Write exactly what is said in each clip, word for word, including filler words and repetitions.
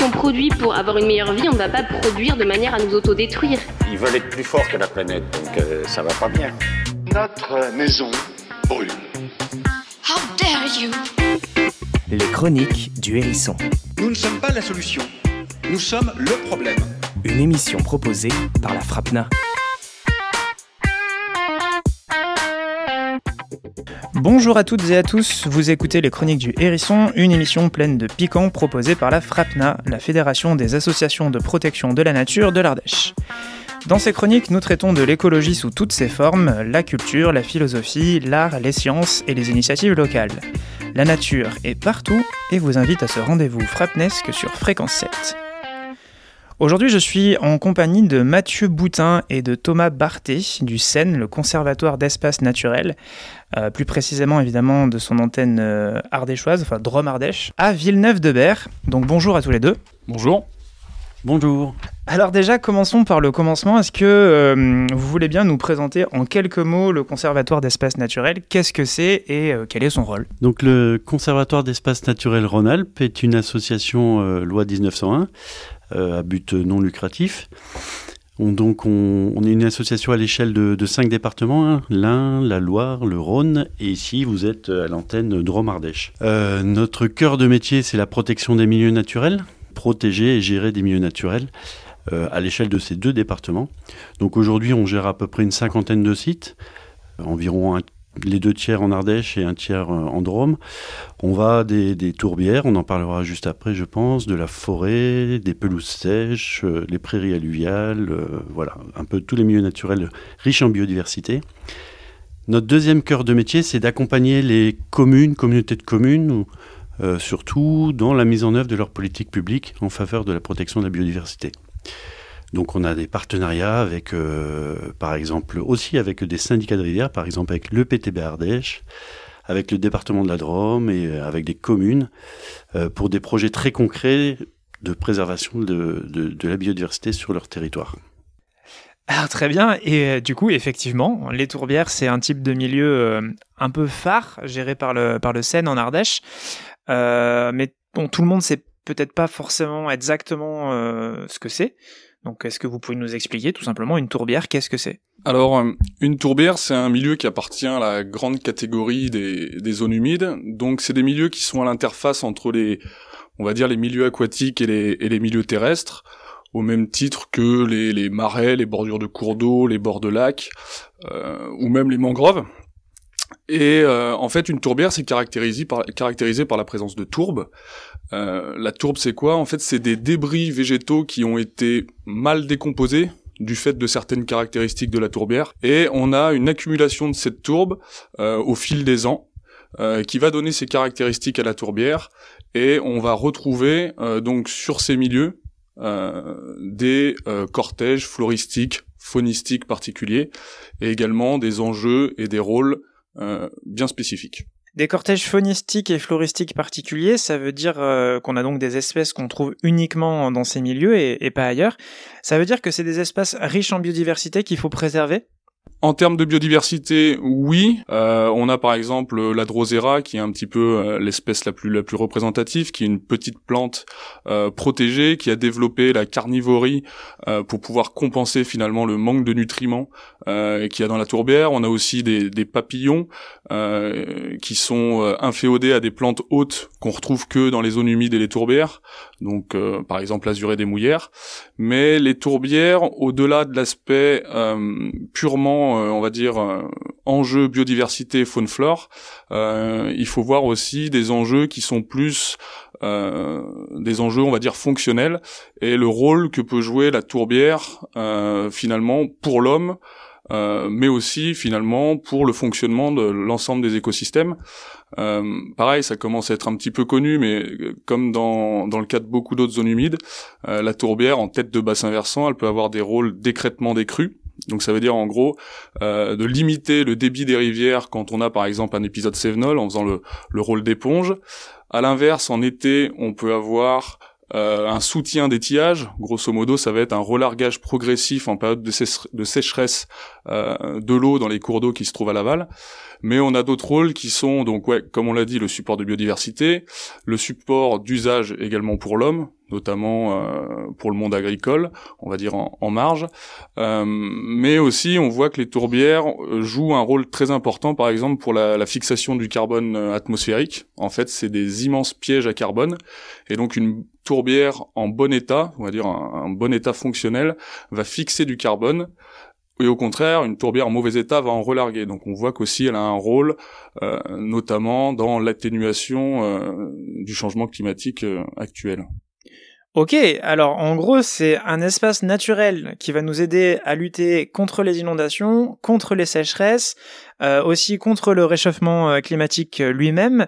on produit pour avoir une meilleure vie, on ne va pas produire de manière à nous autodétruire. Ils veulent être plus forts que la planète, donc euh, ça va pas bien. Notre maison brûle. How dare you! Les chroniques du Hérisson. Nous ne sommes pas la solution, nous sommes le problème. Une émission proposée par la FRAPNA. Bonjour à toutes et à tous, vous écoutez les Chroniques du Hérisson, une émission pleine de piquants proposée par la FRAPNA, la Fédération des associations de protection de la nature de l'Ardèche. Dans ces chroniques, nous traitons de l'écologie sous toutes ses formes, la culture, la philosophie, l'art, les sciences et les initiatives locales. La nature est partout et vous invite à ce rendez-vous frapnesque sur Fréquence sept. Aujourd'hui, je suis en compagnie de Mathieu Boutin et de Thomas Barthé du C E N, le Conservatoire d'espaces naturels, euh, plus précisément évidemment de son antenne euh, ardéchoise, enfin Drôme-Ardèche, à Villeneuve-de-Berre. Donc bonjour à tous les deux. Bonjour. Bonjour. Alors déjà, commençons par le commencement. Est-ce que euh, vous voulez bien nous présenter en quelques mots le Conservatoire d'espaces naturels ? Qu'est-ce que c'est et euh, quel est son rôle ? Donc le Conservatoire d'espaces naturels Rhône-Alpes est une association euh, loi dix-neuf cent un euh, à but non lucratif. On, donc on, on est une association à l'échelle de, de cinq départements, hein, l'Ain, la Loire, le Rhône, et ici vous êtes à l'antenne Drôme-Ardèche. Euh, notre cœur de métier, c'est la protection des milieux naturels, protéger et gérer des milieux naturels euh, à l'échelle de ces deux départements. Donc aujourd'hui, on gère à peu près une cinquantaine de sites, euh, environ un, les deux tiers en Ardèche et un tiers euh, en Drôme. On va des, des tourbières, on en parlera juste après, je pense, de la forêt, des pelouses sèches, euh, les prairies alluviales, euh, voilà, un peu tous les milieux naturels riches en biodiversité. Notre deuxième cœur de métier, c'est d'accompagner les communes, communautés de communes, ou Euh, surtout dans la mise en œuvre de leur politique publique en faveur de la protection de la biodiversité. Donc on a des partenariats avec, euh, par exemple, aussi avec des syndicats de rivières, par exemple avec l'E P T B Ardèche, avec le département de la Drôme et avec des communes euh, pour des projets très concrets de préservation de, de, de la biodiversité sur leur territoire. Alors très bien, et euh, du coup effectivement, les tourbières c'est un type de milieu euh, un peu phare géré par le, par le C E N en Ardèche, euh, mais bon, tout le monde sait peut-être pas forcément exactement euh, ce que c'est, donc est-ce que vous pouvez nous expliquer tout simplement une tourbière, qu'est-ce que c'est ? Alors, une tourbière, c'est un milieu qui appartient à la grande catégorie des, des zones humides, donc c'est des milieux qui sont à l'interface entre les, on va dire les milieux aquatiques et les, et les milieux terrestres, au même titre que les, les marais, les bordures de cours d'eau, les bords de lacs, euh, ou même les mangroves. Et euh, en fait, une tourbière, c'est caractérisé par, caractérisé par la présence de tourbes. Euh, la tourbe, c'est quoi ? En fait, c'est des débris végétaux qui ont été mal décomposés du fait de certaines caractéristiques de la tourbière. Et on a une accumulation de cette tourbe euh, au fil des ans, euh, qui va donner ces caractéristiques à la tourbière. Et on va retrouver euh, donc sur ces milieux Euh, des euh, cortèges floristiques, faunistiques particuliers, et également des enjeux et des rôles euh, bien spécifiques. Des cortèges faunistiques et floristiques particuliers, ça veut dire euh, qu'on a donc des espèces qu'on trouve uniquement dans ces milieux et, et pas ailleurs. Ça veut dire que c'est des espaces riches en biodiversité qu'il faut préserver ? En termes de biodiversité, oui. Euh, on a par exemple la Drosera, qui est un petit peu euh, l'espèce la plus la plus représentative, qui est une petite plante euh, protégée, qui a développé la carnivorie euh, pour pouvoir compenser finalement le manque de nutriments euh, qu'il y a dans la tourbière. On a aussi des, des papillons euh, qui sont euh, inféodés à des plantes hautes qu'on retrouve que dans les zones humides et les tourbières. Donc euh, par exemple l'azurée des mouillères. Mais les tourbières, au-delà de l'aspect euh, purement Euh, on va dire euh, enjeux biodiversité faune-flore, euh, il faut voir aussi des enjeux qui sont plus euh, des enjeux on va dire fonctionnels et le rôle que peut jouer la tourbière euh, finalement pour l'homme, euh, mais aussi finalement pour le fonctionnement de l'ensemble des écosystèmes. Euh, pareil, ça commence à être un petit peu connu, mais comme dans dans le cas de beaucoup d'autres zones humides, euh, la tourbière en tête de bassin versant, elle peut avoir des rôles d'écrêtement des crues. Donc ça veut dire en gros euh, de limiter le débit des rivières quand on a par exemple un épisode cévenol en faisant le, le rôle d'éponge. À l'inverse, en été, on peut avoir euh, un soutien d'étiage. Grosso modo, ça va être un relargage progressif en période de, sé- de sécheresse euh, de l'eau dans les cours d'eau qui se trouvent à l'aval. Mais on a d'autres rôles qui sont donc, ouais, comme on l'a dit, le support de biodiversité, le support d'usage également pour l'homme. notamment euh, pour le monde agricole, on va dire en, en marge. Euh, mais aussi, on voit que les tourbières jouent un rôle très important, par exemple, pour la, la fixation du carbone atmosphérique. En fait, c'est des immenses pièges à carbone. Et donc, une tourbière en bon état, on va dire un, un bon état fonctionnel, va fixer du carbone. Et au contraire, une tourbière en mauvais état va en relarguer. Donc on voit qu'aussi elle a un rôle, euh, notamment dans l'atténuation euh, du changement climatique euh, actuel. Ok, alors en gros c'est un espace naturel qui va nous aider à lutter contre les inondations, contre les sécheresses, euh, aussi contre le réchauffement climatique lui-même,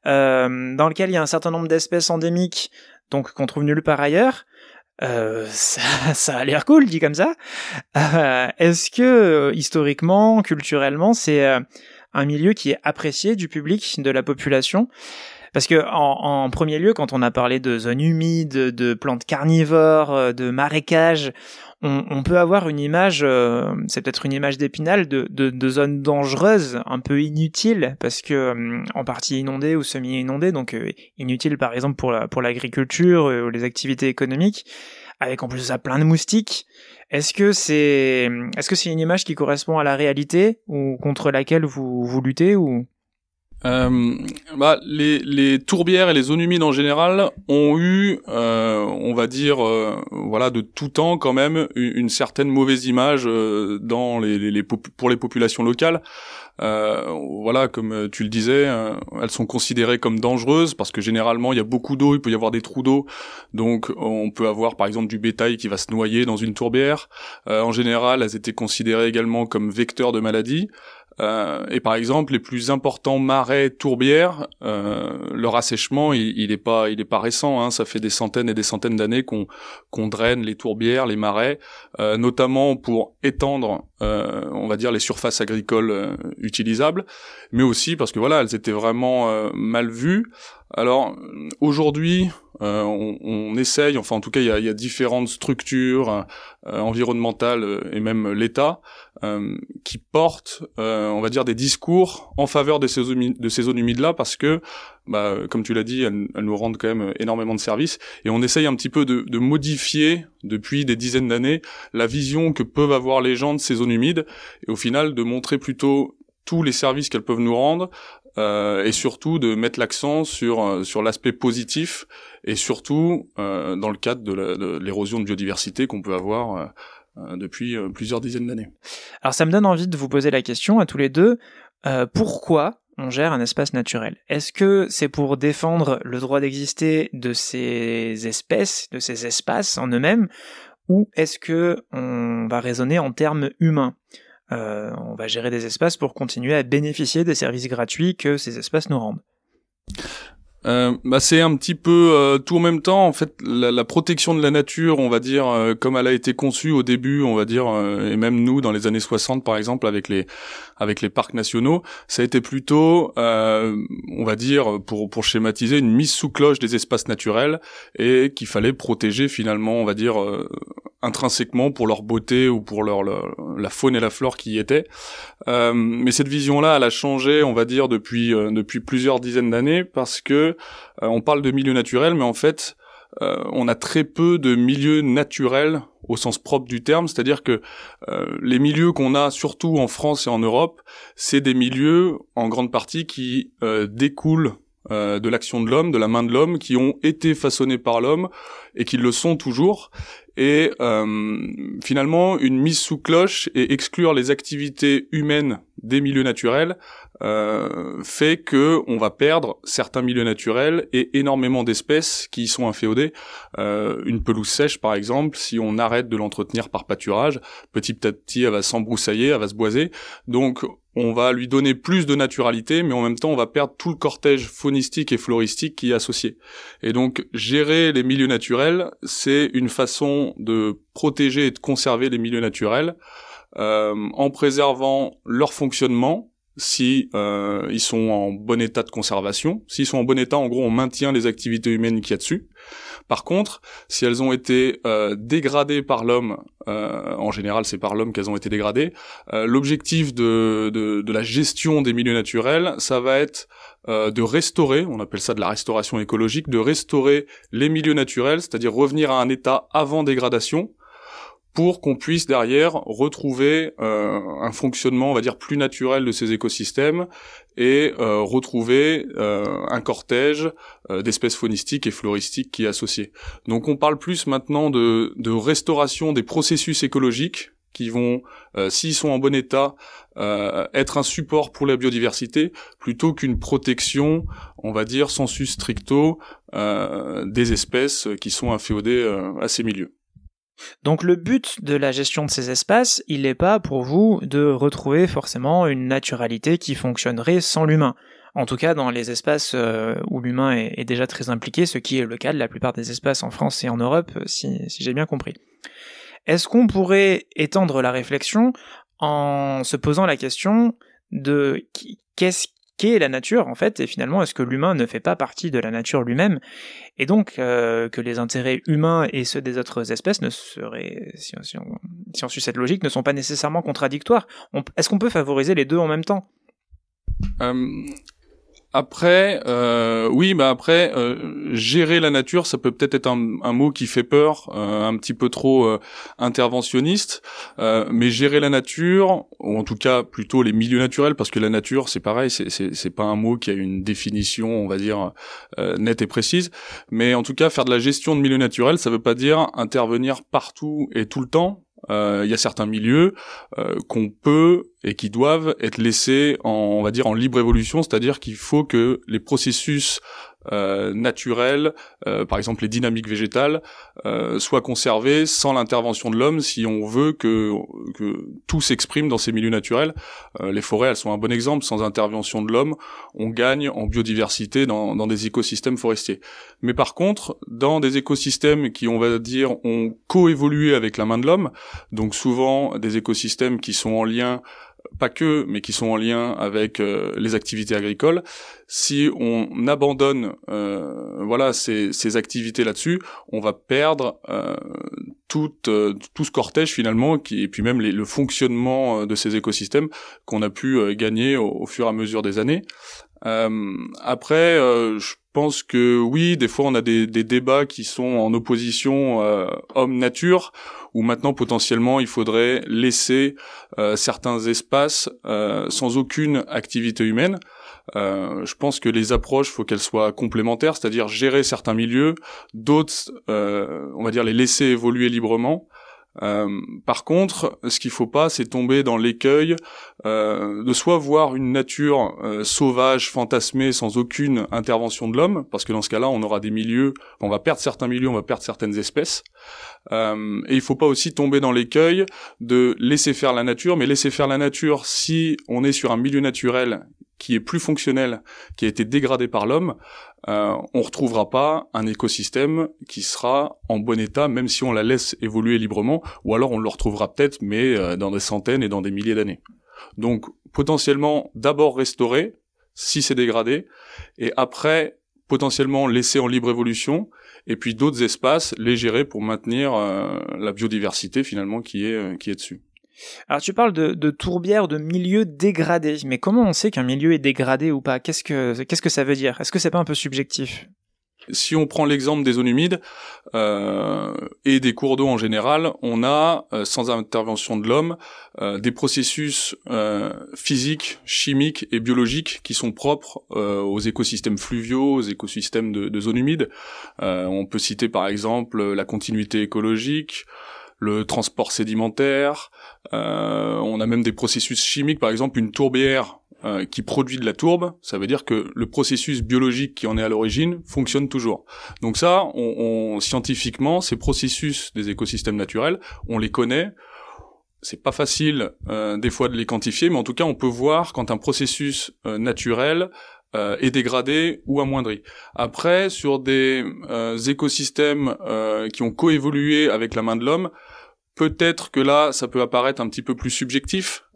euh, dans lequel il y a un certain nombre d'espèces endémiques, donc qu'on trouve nulle part ailleurs. Euh, ça, ça a l'air cool dit comme ça. Euh, est-ce que euh, historiquement, culturellement, c'est euh, un milieu qui est apprécié du public, de la population? Parce que en, en premier lieu, quand on a parlé de zones humides, de plantes carnivores, de marécages, on, on peut avoir une image, euh, c'est peut-être une image d'Épinal, de, de, de zones dangereuses, un peu inutiles, parce que euh, en partie inondées ou semi-inondées, donc euh, inutiles par exemple pour la, pour l'agriculture euh, ou les activités économiques, avec en plus de ça plein de moustiques. Est-ce que c'est, est-ce que c'est une image qui correspond à la réalité ou contre laquelle vous, vous luttez ou? Euh, bah, les, les tourbières et les zones humides en général ont eu, euh, on va dire, euh, voilà, de tout temps quand même, une, une certaine mauvaise image euh, dans les, les, les pop- pour les populations locales. Euh, voilà, comme tu le disais, euh, elles sont considérées comme dangereuses parce que généralement il y a beaucoup d'eau, il peut y avoir des trous d'eau, donc on peut avoir par exemple du bétail qui va se noyer dans une tourbière. Euh, en général, elles étaient considérées également comme vecteurs de maladies. Euh, et par exemple, les plus importants marais tourbières, euh, leur assèchement, il, il est pas, il est pas récent. Hein, ça fait des centaines et des centaines d'années qu'on qu'on draine les tourbières, les marais, euh, notamment pour étendre, euh, on va dire, les surfaces agricoles euh, utilisables, mais aussi parce que voilà, elles étaient vraiment euh, mal vues. Alors aujourd'hui, euh, on, on essaye, enfin en tout cas il y a, il y a différentes structures euh, environnementales euh, et même l'État euh, qui portent, euh, on va dire, des discours en faveur de ces zones, de ces zones humides-là parce que, bah, comme tu l'as dit, elles, elles nous rendent quand même énormément de services et on essaye un petit peu de, de modifier depuis des dizaines d'années la vision que peuvent avoir les gens de ces zones humides et au final de montrer plutôt tous les services qu'elles peuvent nous rendre. Euh, et surtout de mettre l'accent sur euh, sur l'aspect positif et surtout euh, dans le cadre de, la, de l'érosion de biodiversité qu'on peut avoir euh, euh, depuis euh, plusieurs dizaines d'années. Alors ça me donne envie de vous poser la question à tous les deux, euh, pourquoi on gère un espace naturel? Est-ce que c'est pour défendre le droit d'exister de ces espèces, de ces espaces en eux-mêmes, ou est-ce que on va raisonner en termes humains? Euh, on va gérer des espaces pour continuer à bénéficier des services gratuits que ces espaces nous rendent. Euh, bah c'est un petit peu euh, tout en même temps. En fait, la, la protection de la nature, on va dire, euh, comme elle a été conçue au début, on va dire, euh, et même nous dans les années soixante, par exemple, avec les avec les parcs nationaux, ça a été plutôt, euh, on va dire, pour pour schématiser, une mise sous cloche des espaces naturels et qu'il fallait protéger finalement, on va dire, euh, intrinsèquement pour leur beauté ou pour leur, leur la faune et la flore qui y étaient. Euh, mais cette vision-là, elle a changé, on va dire, depuis euh, depuis plusieurs dizaines d'années parce que euh, on parle de milieu naturel, mais en fait, euh, on a très peu de milieux naturels au sens propre du terme, c'est-à-dire que euh, les milieux qu'on a, surtout en France et en Europe, c'est des milieux, en grande partie, qui euh, découlent Euh, de l'action de l'homme, de la main de l'homme, qui ont été façonnés par l'homme et qui le sont toujours. Et euh, finalement, une mise sous cloche et exclure les activités humaines des milieux naturels euh, fait que on va perdre certains milieux naturels et énormément d'espèces qui y sont inféodées. Euh, une pelouse sèche, par exemple, si on arrête de l'entretenir par pâturage, petit à petit, elle va s'embroussailler, elle va se boiser. Donc, on va lui donner plus de naturalité, mais en même temps, on va perdre tout le cortège faunistique et floristique qui est associé. Et donc, gérer les milieux naturels, c'est une façon de protéger et de conserver les milieux naturels euh, en préservant leur fonctionnement, si euh, ils sont en bon état de conservation. S'ils sont en bon état, en gros, on maintient les activités humaines qu'il y a dessus. Par contre, si elles ont été euh, dégradées par l'homme, euh, en général c'est par l'homme qu'elles ont été dégradées, euh, l'objectif de, de, de la gestion des milieux naturels, ça va être euh, de restaurer, on appelle ça de la restauration écologique, de restaurer les milieux naturels, c'est-à-dire revenir à un état avant dégradation, pour qu'on puisse derrière retrouver euh, un fonctionnement, on va dire, plus naturel de ces écosystèmes et euh, retrouver euh, un cortège euh, d'espèces faunistiques et floristiques qui est associé. Donc on parle plus maintenant de, de restauration des processus écologiques qui vont, euh, s'ils sont en bon état, euh, être un support pour la biodiversité, plutôt qu'une protection, on va dire, sensu stricto, euh, des espèces qui sont inféodées euh, à ces milieux. Donc le but de la gestion de ces espaces, il n'est pas pour vous de retrouver forcément une naturalité qui fonctionnerait sans l'humain. En tout cas dans les espaces euh, où l'humain est, est déjà très impliqué, ce qui est le cas de la plupart des espaces en France et en Europe, si, si j'ai bien compris. Est-ce qu'on pourrait étendre la réflexion en se posant la question de qu'est-ce qu'est la nature en fait, et finalement est-ce que l'humain ne fait pas partie de la nature lui-même, et donc euh, que les intérêts humains et ceux des autres espèces ne seraient, si on, si on, si on suit cette logique, ne sont pas nécessairement contradictoires. On, est-ce qu'on peut favoriser les deux en même temps ? euh... Après, euh, oui, bah après, euh, gérer la nature, ça peut peut-être être un, un mot qui fait peur, euh, un petit peu trop euh, interventionniste, euh, mais gérer la nature, ou en tout cas plutôt les milieux naturels, parce que la nature, c'est pareil, c'est, c'est, c'est pas un mot qui a une définition, on va dire, euh, nette et précise, mais en tout cas, faire de la gestion de milieux naturels, ça veut pas dire intervenir partout et tout le temps. Il euh, y a certains milieux euh, qu'on peut et qui doivent être laissés en, on va dire, en libre évolution, c'est-à-dire qu'il faut que les processus euh, naturels, euh, par exemple les dynamiques végétales, euh, soient conservés sans l'intervention de l'homme si on veut que, que tout s'exprime dans ces milieux naturels. Euh, les forêts, elles sont un bon exemple. Sans intervention de l'homme, on gagne en biodiversité dans, dans des écosystèmes forestiers. Mais par contre, dans des écosystèmes qui, on va dire, ont coévolué avec la main de l'homme, donc souvent des écosystèmes qui sont en lien, pas que, mais qui sont en lien avec euh, les activités agricoles. Si on abandonne, euh, voilà, ces, ces activités là-dessus, on va perdre euh, tout, euh, tout ce cortège finalement, qui, et puis même les, le fonctionnement de ces écosystèmes qu'on a pu euh, gagner au, au fur et à mesure des années. Euh, après, euh, je pense que oui, des fois on a des, des débats qui sont en opposition euh, homme-nature, où maintenant potentiellement il faudrait laisser euh, certains espaces euh, sans aucune activité humaine. Euh, je pense que les approches, faut qu'elles soient complémentaires, c'est-à-dire gérer certains milieux, d'autres, euh, on va dire les laisser évoluer librement. Euh, par contre, ce qu'il faut pas, c'est tomber dans l'écueil euh, de soit voir une nature euh, sauvage, fantasmée, sans aucune intervention de l'homme, parce que dans ce cas-là, on aura des milieux, on va perdre certains milieux, on va perdre certaines espèces. Euh, et il faut pas aussi tomber dans l'écueil de laisser faire la nature, mais laisser faire la nature si on est sur un milieu naturel qui est plus fonctionnel, qui a été dégradé par l'homme, euh, on retrouvera pas un écosystème qui sera en bon état, même si on la laisse évoluer librement, ou alors on le retrouvera peut-être, mais euh, dans des centaines et dans des milliers d'années. Donc, potentiellement, d'abord restaurer, si c'est dégradé, et après, potentiellement laisser en libre évolution, et puis d'autres espaces, les gérer pour maintenir euh, la biodiversité, finalement, qui est, euh, qui est dessus. Alors tu parles de, de tourbières, de milieux dégradés, mais comment on sait qu'un milieu est dégradé ou pas ? Qu'est-ce que, qu'est-ce que ça veut dire ? Est-ce que c'est pas un peu subjectif ? Si on prend l'exemple des zones humides euh, et des cours d'eau en général, on a, euh, sans intervention de l'homme, euh, des processus euh, physiques, chimiques et biologiques qui sont propres euh, aux écosystèmes fluviaux, aux écosystèmes de, de zones humides. Euh, on peut citer par exemple la continuité écologique, le transport sédimentaire, euh, on a même des processus chimiques, par exemple une tourbière euh, qui produit de la tourbe, ça veut dire que le processus biologique qui en est à l'origine fonctionne toujours. Donc ça, on, on, scientifiquement, ces processus des écosystèmes naturels, on les connaît. C'est pas facile euh, des fois de les quantifier, mais en tout cas on peut voir quand un processus euh, naturel Euh, est dégradé ou amoindri. Après, sur des euh, écosystèmes euh, qui ont coévolué avec la main de l'homme, peut-être que là, ça peut apparaître un petit peu plus subjectif,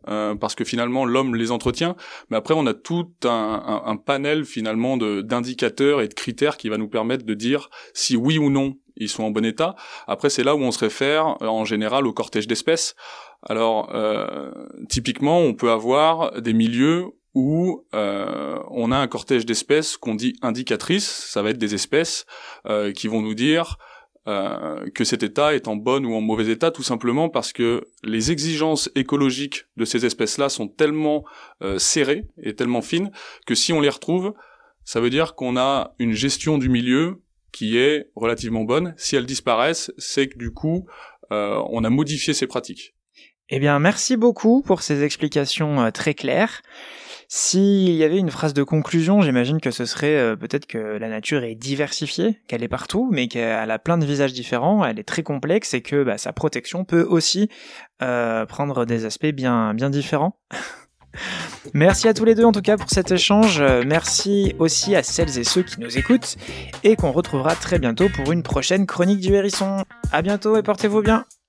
euh, parce que finalement l'homme les entretient, mais après on a tout un, un, un panel finalement de, d'indicateurs et de critères qui va nous permettre de dire si oui ou non ils sont en bon état. Après c'est là où on se réfère en général au cortège d'espèces. Alors euh, typiquement on peut avoir des milieux où euh, on a un cortège d'espèces qu'on dit indicatrices, ça va être des espèces euh, qui vont nous dire euh, que cet état est en bon ou en mauvais état, tout simplement parce que les exigences écologiques de ces espèces-là sont tellement euh, serrées et tellement fines que si on les retrouve, ça veut dire qu'on a une gestion du milieu qui est relativement bonne. Si elles disparaissent, c'est que du coup, euh, on a modifié ces pratiques. Eh bien, merci beaucoup pour ces explications euh, très claires. S'il y avait une phrase de conclusion, j'imagine que ce serait euh, peut-être que la nature est diversifiée, qu'elle est partout, mais qu'elle a plein de visages différents, elle est très complexe et que bah, sa protection peut aussi euh, prendre des aspects bien, bien différents. Merci à tous les deux en tout cas pour cet échange, merci aussi à celles et ceux qui nous écoutent et qu'on retrouvera très bientôt pour une prochaine chronique du Hérisson. À bientôt et portez-vous bien.